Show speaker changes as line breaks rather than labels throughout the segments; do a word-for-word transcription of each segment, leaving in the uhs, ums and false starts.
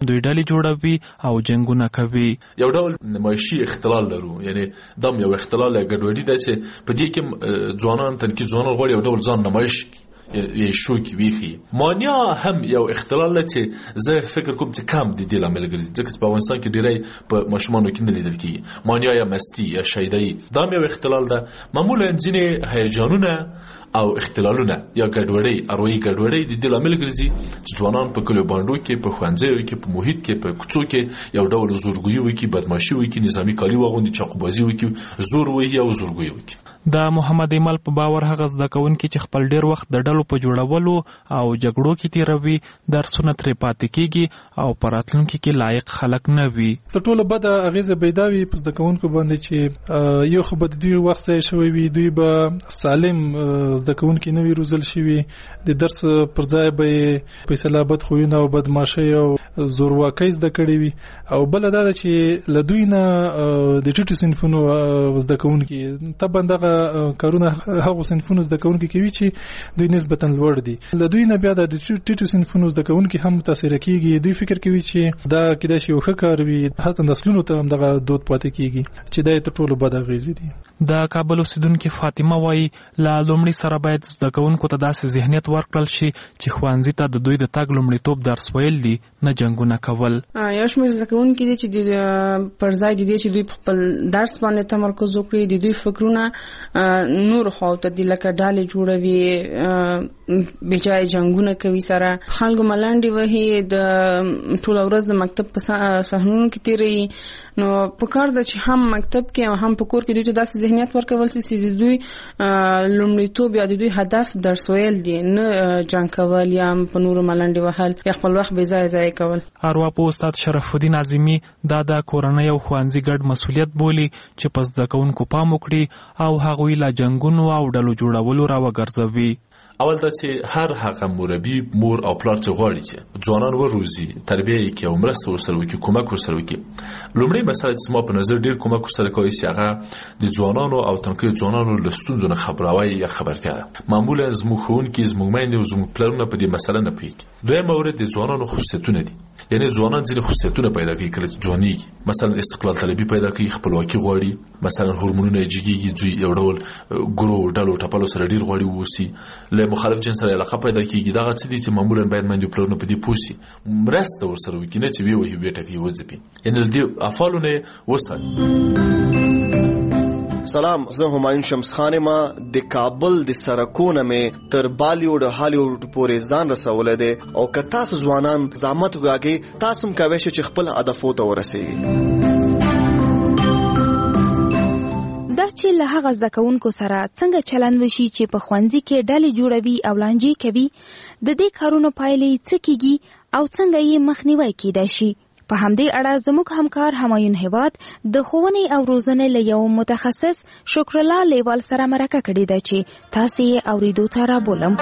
دوی ډلې جوړوي او جنگونه کوي.
یو ډول نمایشي اختلال لرو، یعنی دم یو اختلال ګډوډي ده چې په دې کې ځوانان تنکي ځوانان غواړي یو ډول ځان نمایش یې شو کې ویخي. مانیا هم یو اختلال لري چې زه فکر کوم چې کم دي د لامل ګرځي، ځکه چې په افغانستان کې ډیری په ماشومانو کې نه لیدل کیږي. مانیا یا مستی یا شیدای دا یو اختلال ده. معمولا ځینې هیجانونه او اختلالونه یا ګډوډي اروي ګډوډي د دې لامل ګرځي چې ځوانان په کلیو باندې کې په خوانځي کې په محیط کې په کوڅو کې یو ډول زورګوي وکي، بدمعشي وکي، نظامی کالي واغوندي، چاقوبازي وکي، زور وي او زورګوي وکي.
د محمد ایمل په باور هغه زده کوونکي چې خپل ډیر وخت د ډلو په جوړولو او جګړو کې تیروي درسونه ترې پاتې کیږي او په راتلونکي کې لایق خلک نه وي.
تر ټولو بده اغیزه پیداوي په زده کوونکو باندې چې یو خو به د دوی وخت ځای شوی وي، دوی به سالم زده کوونکي نه وي روزل شوي، د درس پر ځای به فیصله بد خویونه او بدمعشي او زورواکۍ زده کړي وي. او بل دا ده چې له دوی نه د ټیټو صنفونو زده کوونکي طبعا دغه کارونه هغه صنفونو زده کوونکي کوي چې دوی نسبتا لوړ دي. له دوی نه بیا د ټیټو صنفونو زده کوونکي هم متاثر کیږي. دوی فکر کوي چې دا کېدای شي یو ښه کار وي، حتی نسلونو ته هم دغه دود پاتې کیږي چې دا تر ټولو بد اغېزې دي.
د کابل اوسیدونکي فاطمه وایي لا لومړي سره باید زده کوونکو ته داسې ذهنیت ورکړل شي چې ښوونځي ته د دوی د تګ لومړیتوب درس ویل دي، نه جنګونه کول.
یو شمېر زده کوونکي دي چې پر ځای دي چې دوی خپل درس باندې تمرکز وکړي، د دوی فکرونه نور خواته دي لکه ډالې جوړوي، بجای جنگونه کوي، سره خلکو ملانډي وهي، د ټول ورځ د مکتب په صحنونو کې تیري. نو په کار ده چې هم مکتب کې او هم په کور کې دوی ته داسې ذهنیت ورکول چې د دوی لومړیتوب یا د دوی هدف درس ویل دي، نه جنګ کول یا په نورو ملانډي وهل یا خپل وخت بې ځایه ضایع کول.
ارواپوه استاد شرف الدین اعظمي دا د کورنۍ او ښوونځي ګډ مسؤلیت بولي چې په زده کوونکو پام وکړي او هغوی له جنګونو او ډلو جوړولو راوګرځوي.
اول دا چې هر هغه مربي مور او پلار چې غواړي چې ځوانان وروزي، تربیه یې کوي او مرسته ورسره وکړي، کومک ورسره وکړي. لومړی مسله چې ما په نظر ډیر کومک ورسره کوي چې هغه د ځوانانو او تنکي ځوانانو له ستونزو نه خبروي یا خبرتیا ده. معمولا زموږ ښوونکي، زموږ میندې او زموږ پلرونه په دې مسله نه پوهېږي. دویم مورد د ځوانانو خصوصیتونه دي، یعنی ځوانان ځینې خصوصیتونه پیدا کوي کله چې ځوانېږي. مثلا استقلال طلبي پیدا کوي، خپلواکي غواړي، مثلا هورمونونه یې جګېږي، دوی یو ډول ګرو ډلو ټپلو سره ډیر غواړي واوسي، له مخالف جنس سره علاقه پیدا کیږي. دا څه دي چې معمولا باید مندو پلرونه په دې پوسي مرسته ورسره وکړي، نه چې وی وی وی ټکی وځي. یعنی دې افعالونه وساتي.
سلام، زه همایون شمس خان ما د کابل د سرکونه مې تر بالیوډ هالیوډ پورې ځان رسولې ده او که تاسو ځوانان زحمت وکړئ تاسو هم کوئ چې خپل هدفو ته ورسیږئ.
دا چې له هغه زده کوونکو سره څنګه چلند وشي چې په ښوونځي کې ډلې جوړوي او لانجې کوي، د دې کارونو پایلې څه کیږي او څنګه یې مخنیوی کیدای شي. په همدې اړه زموږ همکار همایون هیواد د ښوونې او روزنې له یو متخصص شکر الله لیوال سره مرکه کړې ده چې تاسو یې اوریدو ته رابولم.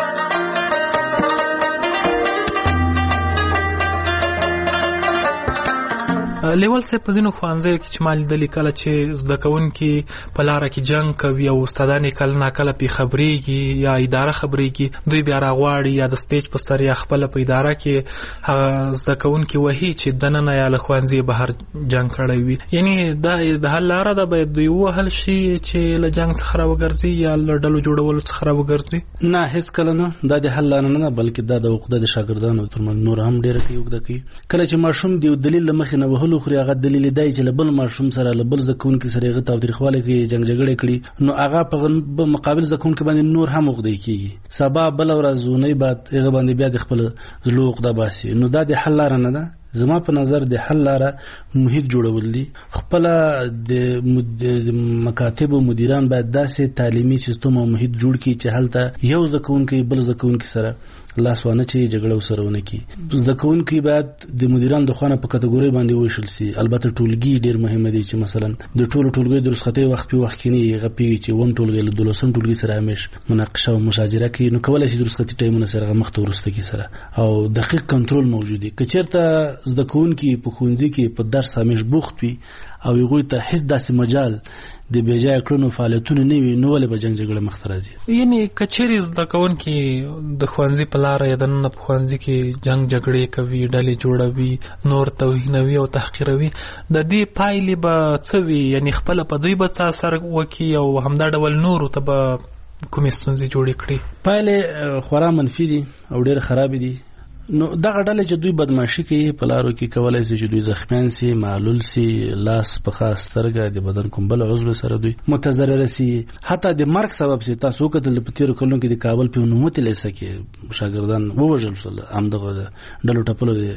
لیول صاحب په ځینو ښوونځیو کې چې ما لیدلي کله چې زده کوونکي په لاره کې جنګ کوي او استادان یې کله ناکله پې خبرېږي یا اداره خبرېږي، دوی بیا راغواړي یا د سټیج په سر یا خپله په اداره کې هغه زده کوونکي وهي چې دننه یا له ښوونځي بهر جنګ کړی وي. یعنې دا د حل لاره ده، باید دوی ووهل شي چې له جنګ څخه راوګرځي یا له ډلو جوړولو څخه راوګرځي.
نه، هېڅکله نه، دا د حل لاره نه ده، بلکې دا د عقده د شاګردانو ترمنځ نور هم ډېره کوي عقده کوي. کله چې ماشوم د یو دلیل له مخې نه وهلو خوري، هغه دلیل دی چې له بل ماشوم سره له بل زده کوونکي سره هغه تاوتریخوالی کوي، جنګ جګړې کړي، نو هغه په مقابل زده کوونکي باندې نور هم عقدې کېږي. سبا بله ورځ اونۍ بعد هغه باندې بیا د خپل زړه عقده باسي. نو دا د حل لاره نه ده. زما په نظر د حل لاره محیط جوړول دي. خپله د مکاتب او مدیران باید داسې تعلیمي سیستم او محیط جوړ کړي چې هلته یو زده کوونکی بل زده کوونکي سره لاس وانه چې جګړه وسره ونه کړي. زده کوونکي باید د مدیران د خوا نه په کټګورۍ باندې وویشل سي. البته ټولګي ډېر مهمه دي چې مثلا د ټولو ټولګیو د رخصتۍ وخت په وخت کې نه هغه پوهېږي چې اووم ټولګی له دولسم ټولګي سره همیش مناقشه او مشاجره کوي، نو کولی شي د رخصتي ټایمونه سره هغه مخته وروسته کړي سره، او دقیق کنټرول موجود وي. که چېرته زده کوونکي په ښوونځي کې په درس همیش بوخت وي او هغوی ته هیڅ داسې مجال د بیځایه کړنو فعالیتونه نه وي، نو ولې به جنګ جګړه مخته راځي؟
یعنی که چیرې زده کوونکي د ښوونځي په لاره یا دننه په ښوونځي کې جنګ جګړې کوي، ډلې جوړوي، نور توهینوي او تحقیروي، د دې پایلې به څه وي؟ یعنی خپله په دوی به څه اثر وکړي او همدا ډول نورو ته به کومې ستونزې جوړې کړي؟
پایلې خورا منفي دي او ډېر خرابې دي. نو دغه ډلې چې دوی بدمعشي کوي په لارو کې کولی شي چې دوی زخمیان سي، معلول سي، لاس پښه سترګه د بدن کوم بل عضو سره دوی متضرره سي، حتی د مرګ سبب سي. تاسو وکتل په تېرو کلونو کې د کابل په عمومي لیسه کې شاګردان ووژل شول همدغه ډلو ټپلو د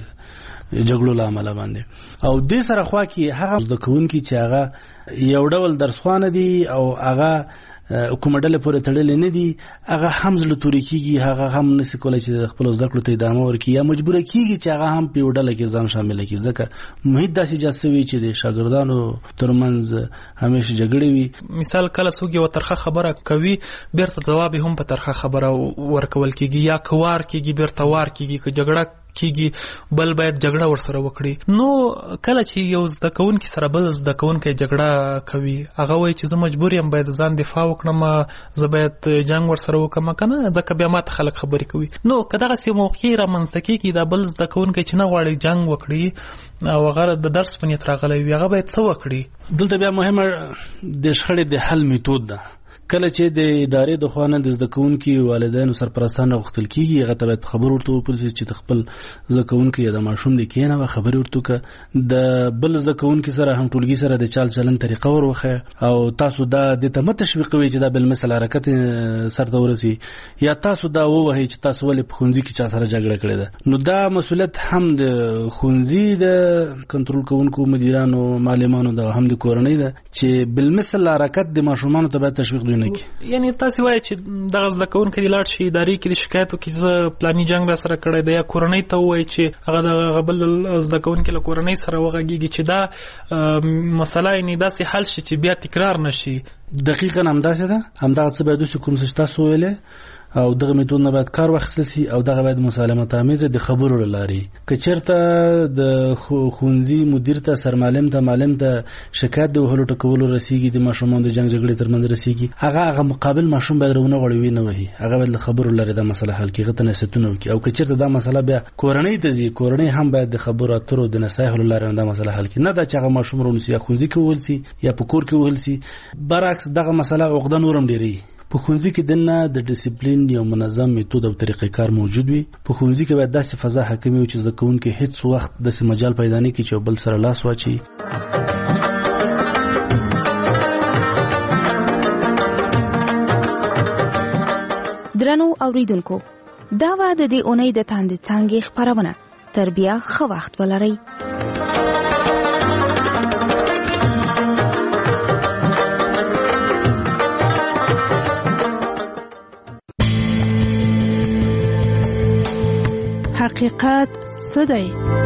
جګړو له امله باندې. او دې سره خوا کې هغه زده کوونکي چې هغه یو ډول درسخوانه دي او هغه کومه ډله پورې تړلې نه دي، هغه هم زړه توري کېږي، هغه هم نشي کولی چې خپلو زده کړو ته ادامه ورکړي، یا مجبوره کېږي چې هغه هم په یو ډله کې ځان شامله کړي، ځکه محیط داسې ایجاد شوی چې د شاګردانو ترمنځ همیشه جګړې وي.
مثال کله څوک یوه ترخه خبره کوي بیرته ځواب هم په ترخه خبره ورکول کېږي، یا که وار کېږي بیرته وار کېږي، که جګړه کېږي بل باید جګړه ورسره وکړي. نو کله چې یو زده کوونکي سره بل زده کوونکی جګړه کوي، هغه وایي چې زه مجبور یم باید ځان دفاع وکړم، زه باید جنګ ورسره وکړم که نه، ځکه بیا ماته خلک خبرې کوي. نو که دغسې موقع رامنځته کېږي دا بل زده کوونکی چې نه غواړي جنګ وکړي او هغه د درس په نیت راغلی وي، هغه باید څه وکړي؟
دلته بیا مهمه د شخړې د حل میتود ده. کله چې د ادارې د خوا نه د زده کوونکي والدینو سرپرستان راغوښتل کېږي، هغه ته باید خبر ورته وکړل شي چې د خپل زده کوونکي یا د ماشوم د کښېنوه خبرې ورته وکړه، د بل زده کوونکي سره هم ټولګي سره د چال چلن طریقه ور وښیه، او تاسو دا دې ته مه تشویقوئ چې دا بالمثل حرکت سرته ورسي، یا تاسو دا ووهئ چې تاسو ولې په ښوونځي کې چا سره جګړه کړې ده. نو دا مسؤلیت هم د ښوونځي د کنټرول کوونکو مدیرانو معلمانو ده، هم د کورنۍ ده چې بالمثل حرکت د ماشومانو ته باید تشویق دوی.
یعنی تاسو وایي چې دغه زده کوونکی د لاړ شي ادارې کې د شکایت وکړي زه پلاني جنګ را سره کړی دی، یا کورنۍ ته ووایي چې هغه د بل زده کوونکي له کورنۍ سره وغږېږي چې دا مسله یعنې داسې حل شي چې بیا تکرار نه شي.
دقیقاً همداسې ده، همدغه څه باید وشي کوم څه چې تاسو ویلې، او دغه میتود نه باید کار واخیستل شي، او دغه باید مسالمت آمیزه د خبرو له لارې. که چېرته د ښوونځي مدیر ته، سرمعلم ته، معلم ته شکایت د وهلو ټکولو رسیږي، د ماشومانو د جنګ جګړې ترمنځ رسیږي، هغه هغه مقابل ماشوم باید رونه غواړي وي نه وهي، هغه باید له خبرو لارې دا مسله حل کړي، هغه ته نصیحتونه وکړي. او که چېرته دا مسله بیا کورنۍ ته ځي، کورنۍ هم باید د خبرو اترو د نصایحو له لارې دا مسله حل کړي، نه دا چې هغه ماشوم رونیسي یا ښوونځي کې ووهل سي یا په کور کې ووهل سي. برعکس دغه مسله عقده نور هم ډېروي. په ښوونځي کې دننه د ډیسپلین یو منظم میتود او طریقې کار موجود وي. په ښوونځي کې باید داسې فضا حاکمه وي چې زده کوونکي هیڅ وخت داسې مجال پیدا نه کړي چې بل سره لاس واچي.
درنو اوریدونکو، دا و د دې اونۍ د تاند څانګې خبرونه. تر بیا ښه وخت ولرئ.
حقیقت څه دی؟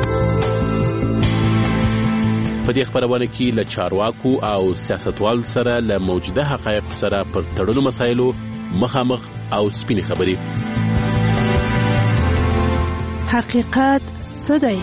په دې خبرونه کې له چارواکو او سیاستوالو سره له موجوده حقایقو سره پر تړلو مسایلو مخامخ او سپینې خبرې.
حقیقت څه دی؟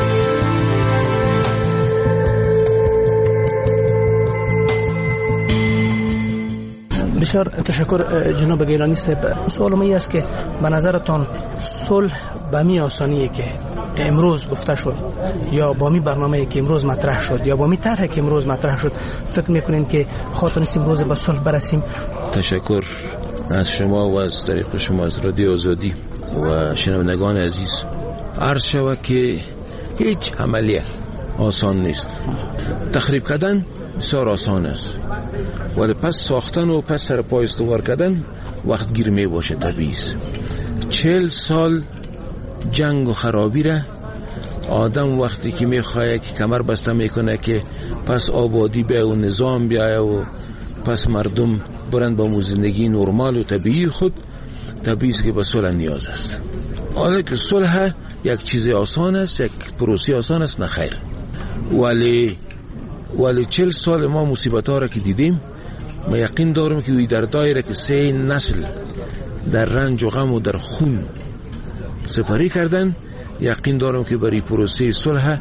بسیار تشکر جناب گیلانی صاحب. سوال من است که به نظرتان صلح به می آسانیه که امروز گفته شد یا با می برنامه‌ای که امروز مطرح شد یا با می طرحی که امروز مطرح شد فکر میکنین که خاطرست امروز به صلح برسیم؟
تشکر از شما و از طریق شما از رادیو آزادی و شنوندگان عزیز. عرض شود که هیچ عملیه آسان نیست. تخریب کردن بسیار آسان است، ولی پس ساختن و پس سر پای استوار کردن وقت گیر می باشه. طبیعی است. چهل سال جنگ و خرابی را آدم وقتی که میخواه که کمر بسته میکنه که پس آبادی بیا و نظام بیا و پس مردم برند با زندگی نرمال و طبیعی خود، طبیعی است که به صلح نیاز است. حالا که صلح یک چیز آسان است، یک پروسه آسان است، نه خیر. ولی ولی چهل سال ما مصیبت ها را که دیدیم، ما یقین دارم که وی در دایره که سه نسل در رنج و غم و در خون سپری کردن، یقین دارم که برای پروسه صلح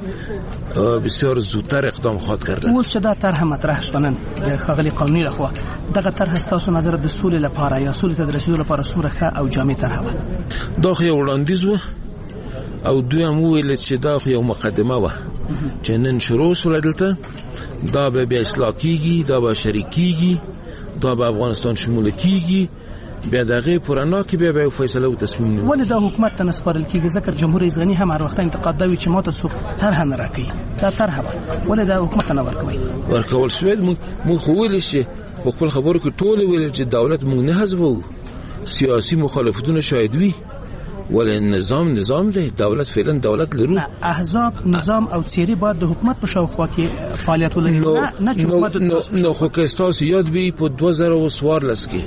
بسیار زودتر اقدام خواهد کردن.
اوس چې دا طرح مطرح شونن د ښاغلي قانوني لخوا دغه طرح ستاسو نظر د سولې لپاره یا سولې ته د رسیدو لپاره څومره ښه او جامع طرح وه؟
دا خو یو وړاندیز و او دوی هم وویل چې دا خو یو مقدمه وه چې نن شروع شوله دلته، دا به بیا اصلاح کیږي، دا به شریک کیږي، دا به افغانستان شمول کیږي، بیا دغه پرانا کې بیا به فیصله او تصمیم نیول.
ولې دا حکومت ته نسپارل کیږي؟ ځکه جمهور رئیس غنی هم هر وخت انتقاد دا وی چې ماته څوک طرح نه راکړي، دا طرح وه، ولې دا حکومت ته نه ورکوي؟
ورکول شوی موږ خو ویل شي په خپل خبرو کې ټول ویل چې دولت موږ نه حذفو، سیاسي مخالفتونه شاید وي، ولې نظام نظام دی، دولت فعلا دولت لرو.
نه احزاب نظام او څیرې باید د حکومت په شاوخوا کې فعالیت ولري، نه نه چې حکومت
نو خو که ستاسو یاد وي په دوه زره څوارلس کې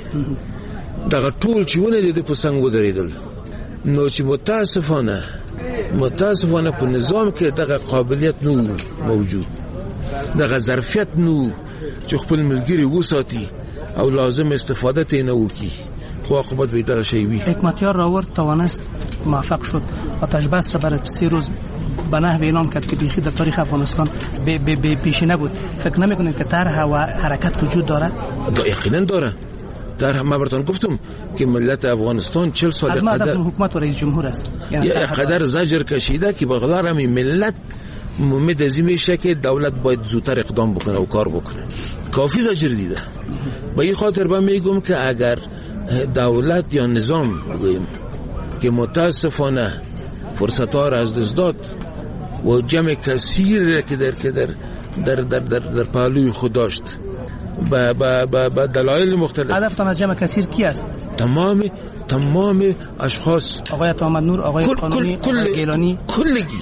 دغه ټول چې ونه دي په څنګ ودرېدل، نو چې متاسفانه متاسفانه په نظام کې دغه قابلیت نو موجود، دغه ظرفیت نو چې خپل ملګری وساتي او لازم استفاده ته نه وکړي، خو عاقبت به دغه شی وي.
حکمتیار راورد توانست موفق شد آتش بس را برای سه روز به نحو اعلام کرد که بیخی در تاریخ افغانستان به به پیشی نبود. فکر نمیکنید که طرح و حرکت وجود داره؟
دا یقینا داره. در ما براتون گفتم که ملت افغانستان چهل سال
از ما هدف حکومت و رئیس جمهور است،
یعنی قدر زجر کشیده که بغداد هم ملت ممید از این میشه که دولت باید زودتر اقدام بکنه و کار بکنه. کافی زجر دیده. به این خاطر من میگم که اگر دولت یا نظام بگویم که متاسفانه فرصت ها را از دست داد و جمع کثیر که در که در در در در, در پهلوی خود داشت با با با, با دلایل مختلف.
هدفتان از جمع کثیر کی است؟
تمام تمام اشخاص،
آقای محمد نور، آقای
کل
قانونی،
کل
آقای گیلانی،
کلگی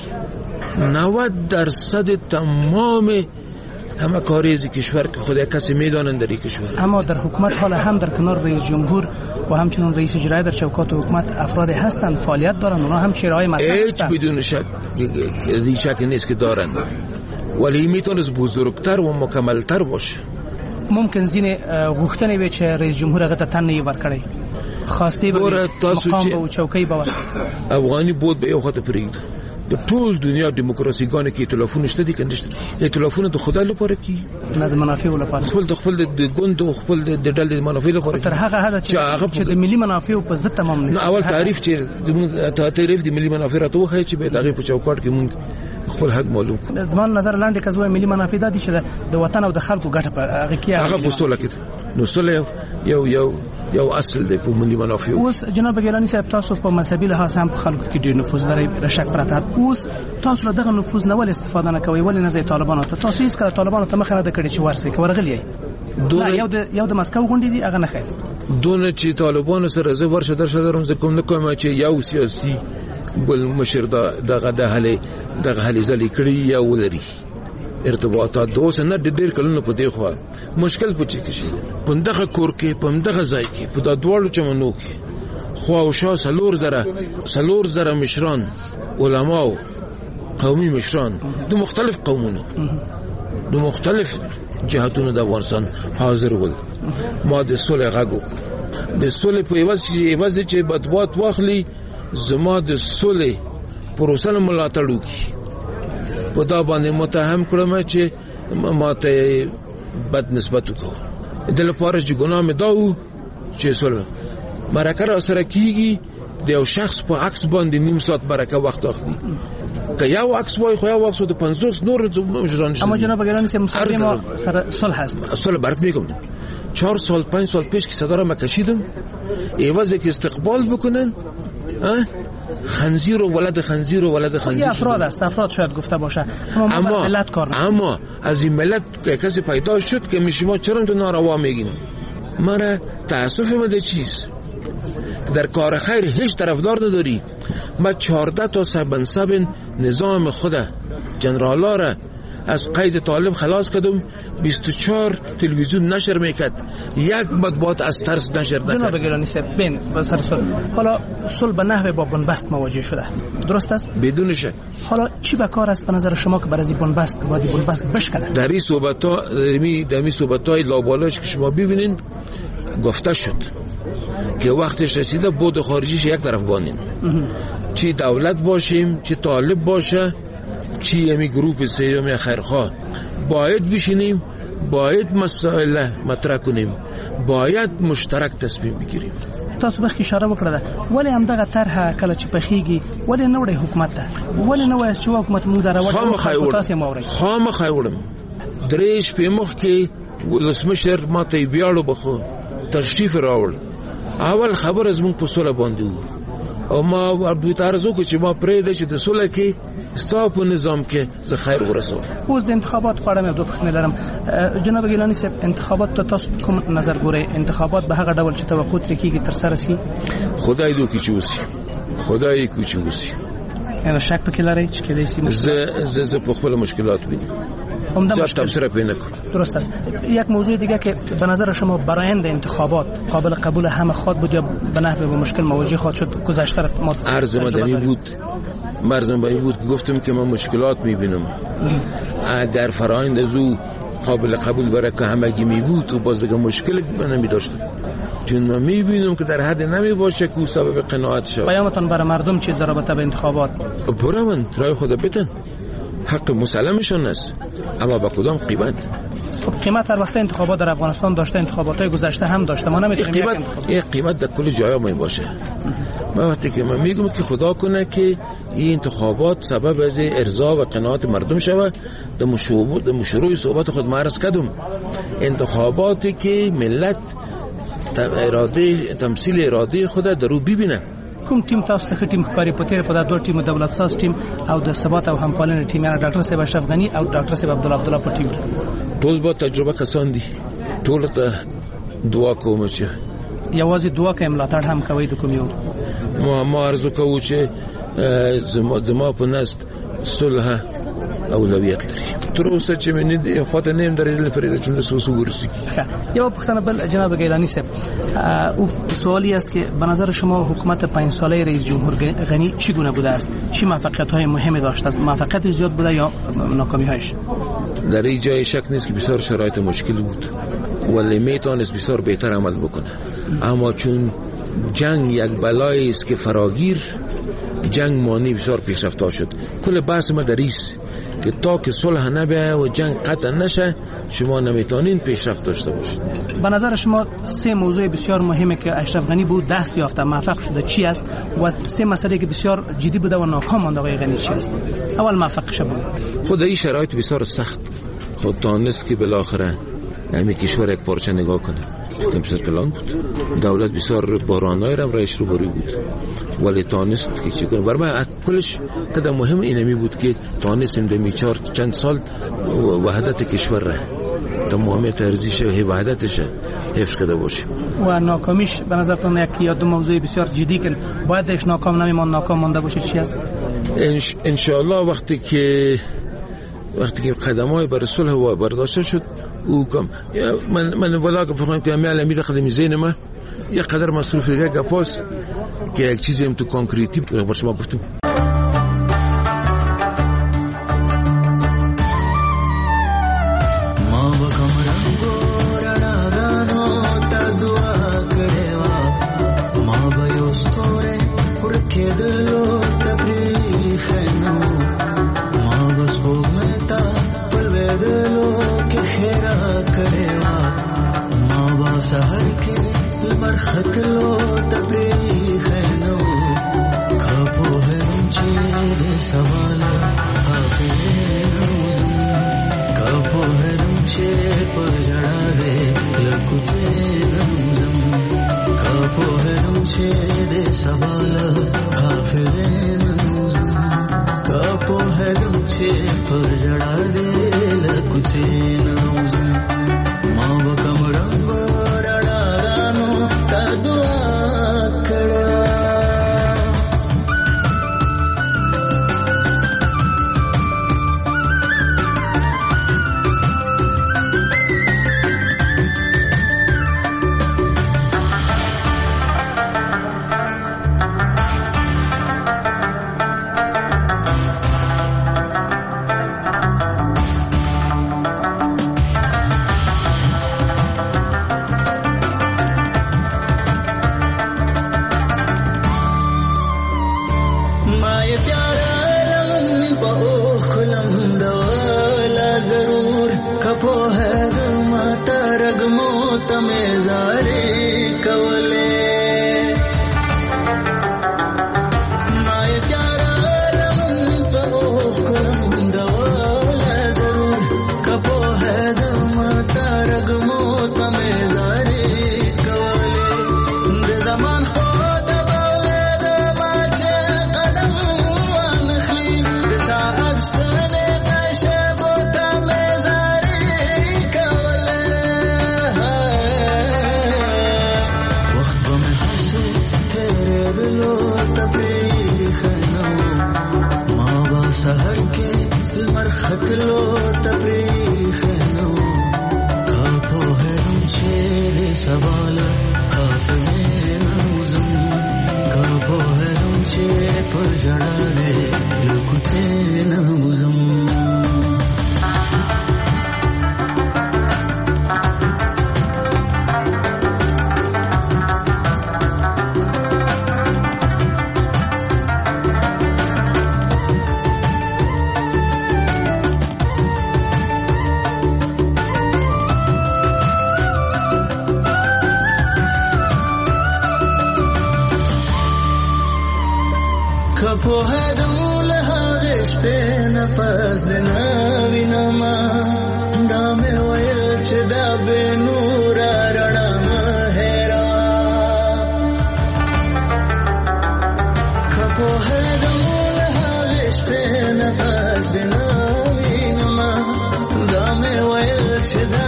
نود درصد تمام همه کاری از کشور که خود کسی میدانند در کشور.
اما در حکومت حالا هم در کنار رئیس جمهور و همچنین رئیس اجرایی در چوکات حکومت افراد هستند، فعالیت دارند، اونها هم چهره‌های مطرح هستند.
هیچ بدون شک دی شک نیست که دارند، ولی میتونست بزرگتر و مکملتر باشه.
ممکن زین غوښتنې وي چې رئیس جمهور هغه ته تن نه ورکړي، خواسته به مقام به چوکۍ به
افغانی بود به یو خاطر پرېږده. د ټول دنیا دیموکراسيګانو کې ائتلافونه شته دي کنده شته. ائتلافونه د خدای لپاره کی
نه د منافعو لپاره،
خپل د خپل د ګوند او خپل د ډلې د منافع لپاره.
تر هغه حد چې د ملي منافعو په ضد تمام نه.
اول تعریف چې د تعریف د ملي منافع راته وخی چې به دغه په چوکاټ کې مونږ خپل حق معلوم کړو.
د مان نظر لاندې کزوه ملي منافع د دي چې د وطن او د خلکو ګټه په هغه کې
هغه پوسټوله کې نو سره یو یو یو اصل دی په ملي منافع.
اوس جناب ګیلانی صاحب تاسو په مذهبي لحاظ هم په خلکو کې ډېر نفوذ لري، رشک پرته. اوس تاسو دغه نفوذ نه ول استفاده نه کوي، ولې نه زی طالبانو ته تاسو هیڅ کله طالبانو ته مخه نه کړی چې ورسې کورغلی دونه یو د یو د مسکو غونډې دي هغه نه خیر
دونه چې طالبانو سره زه ورشه درشه درم زه کوم نه کوم چې یو سیاسي بل مشر دغه د هلي دغه هلي ځلې کړی یا ولري ارتباطات دوس نه د ډېر کلونو په دی خو مشکل پچې کشي په دغه کور کې په دغه ځای کې په د دوړو چمنو کې خو او شا سلور زره سلور زره مشران علماو قومي مشران د مختلف قومونو د مختلف جهاتونو د افغانستان حاضر ول. ما د سولې غاګو د سولې په ایواز چې بدوات واخلي زما د سولې پروسه ملاتړ وکړي په دا باندې متهم کړم چې ماته بد نسبت وکړو د لپاره چې ګناه مې داو چې سولې مرکه را سره کیږي د یو شخص په عکس باندې نیم ساعت مرکه وخت اخلي که یو عکس وای خو یو عکس د پنځوس نور مجران.
اما جناب گرامی سه مسلمان سر صلح است
صلح برات میگم چهار سال پنج سال پیش که صدارم کشیدم ایوازی که استقبال بکنن خنزیر و ولد خنزیر و ولد خنزیر
افراد است افراد شاید گفته باشه
اما
ملت کار
اما از این ملت کسی پیدا شد که میشما چرا تو ناروا میگین مرا تاسف مده چیز در کار خیر هیچ طرفدار نداری. ما چهارده تا سبنسب نظام خود جنرالا را از قید طالب خلاص کردم. بیست و چهار تلویزیون نشر میکرد، یک مطبوعات از ترس نشر نکرد.
جناب گیلانی صاحب بین بسر سوال حالا صلح به نحو با بنبست مواجه شده درست است؟
بدون شک.
حالا چی به کار است به نظر شما که برای بنبست باید بنبست بشکنه؟
در این صحبت ها در این صحبت های لابالاش که شما ببینید گفته شد که وقتش رسیده بود خارجیش یک طرف بانیم، چی دولت باشیم چی طالب باشه چی امی گروپ سیومی خیرخواه، باید بشینیم، باید مسائل مطرح کنیم، باید مشترک تصمیم بگیریم.
تاسو به اشاره وکړه ولی هم دغه طرح کله چې پخېږي ولی نه وړي حکومت ته ولی نه وایي چې حکومت موږ دراوړو تاسو موري
خامخا وړم درېش په مخ کې ولسمشر ماته بیاړو بخو تشریف راوړ. اول خبر از مونږ په سوله باندې او ما ورته تارزو کو چې ما پرې د چې د سوله کې ستاپ نظام کې زه خیر ورسوم.
اوس د انتخابات په اړه مې دوه پوښتنې لرم. جناب ګیلانی صاحب انتخابات ته تاسو کوم نظر ګورئ؟ انتخابات به هغه ډول چې توقع ترې کېږي تر سره شي؟
خدای دې وکړي چې وشي، خدای دې وکړي چې وشي.
انا شک پکې لرئ چې کېدای شي؟
زه زه زه په خپل مشکلات وینم.
عمده مشکل
تفسیر پینه
درست است. یک موضوع دیگه که به نظر شما برآیند انتخابات قابل قبول همه خواهد بود یا به نحو با مشکل مواجه خواهد شد؟ گذشته ما
عرض مدنی بود مرزم بایی بود که گفتم که من مشکلات میبینم. اگر فرآیند از او قابل قبول برای که همگی می بود و باز دیگه مشکل نمی داشتم، چون من میبینم که در حد نمی باشه که سبب قناعت شد.
پیامتون برای مردم چیز در رابطه به انتخابات؟
برون رای خدا بتن، حق مسلمشون است، اما با کدام قیمت؟
خب قیمت هر وقت انتخابات در افغانستان داشته، انتخابات‌های گذشته هم داشته، ما نمیتونیم
قیمت یک قیمت در کل جاها می باشه. من وقتی که من میگم که خدا کنه که این انتخابات سبب از ارضا و قناعت مردم شود، در مشروع در مشروع صحبت خود معرض کردم انتخاباتی که ملت اراده تمثیل اراده خود در رو ببینه.
کوم ټیم تاسو ته ټیم ښکاري په تیر په دا دوه ټیمو دولت ساز ټیم او د ثبات او همپالنې ټیم یعنی ډاکټر صاحب اشرف غنی او ډاکټر صاحب عبدالله عبدالله په ټیم
ټول به تجربه کسان دي، ټول ته دعا کوم چې
یوازې دعا کوي، ملاتړ هم کوي د کوم یو.
ما ما ارزو کوو چې زما زما په نست صلح اولویت لري. تر اوسه چې مې نه خاطر نیم درې لپاره چې نو سوسو ورسی.
یو پختنه بل جناب گیلانی صاحب، او سوالی است که به نظر شما حکومت پنج ساله رئیس جمهور غنی چگونه بوده است؟ چه موفقیت‌های مهمی داشته است؟ موفقیت زیاد بوده یا ناکامی‌هایش؟
در این جای شک نیست که بسیار شرایط مشکل بود ولی میتونست بسیار بهتر عمل بکنه، اما چون جنگ یک بلایی است که فراگیر، جنگ مانی بسیار پیشرفت شد. کل بحث ما در ایست که تا که صلح نبیه و جنگ قطع نشه شما نمیتونین پیشرفت داشته باشید.
به نظر شما سه موضوع بسیار مهمه که اشرف غنی بود دست یافته موفق شده چی است و سه مسئله که بسیار جدی بوده و ناکام مانده آقای غنی چی است؟ اول موفق شده بود
خود این شرایط بسیار سخت خود تانست که بالاخره همین کشور یک پارچه نگاه کنه. تمثال کلان بود، دولت بسیار بارانای رو رایش رو باری بود ولی تانست که چی کنه. برای من کلش قدر مهم اینمی بود که تانستیم دمی چار چند سال وحدت کشور را تمامیت ارزش و وحدتش حفظ کرده باشیم.
و ناکامیش به نظرتون یک یا دو موضوع بسیار جدی که بایدش ناکام نمیمان ناکام مانده باشه چی است؟
ان شاء الله وقتی که وقتی که قدمای بر صلح و برداشته شد او کم من من ولا که فهمم که میال میره خدمت زین ما یک قدر مصروف دیگه گپاس که یک چیزی هم تو کانکریتی بر شما گفتم.
ضرور کپو ہے ماتا رگمو تمیزاری کولے مائے پیارا لمن پوخ کلم دولا ضرور کپو ہے ماتا رگمو تمیزاری کولے زمان خود باولے دماچے قدم وانخلی بساعت سنے کشب تمیزاری کولے وقت بمیں حسے تیرے دلو تفریخ نو ماں با سہر کے المرخت لو تفریخ نو کافو ہے رنچے سوال حافظے نوزم کافو ہے رنچے پر جڑا دے لکتے نوزم کپو ہے دول حاغش پہ نفس دینا وینما دامے ویل چه دا بے نورا رڑا مہرا کپو ہے دول حاغش پہ نفس دینا وینما دامے ویل چه دا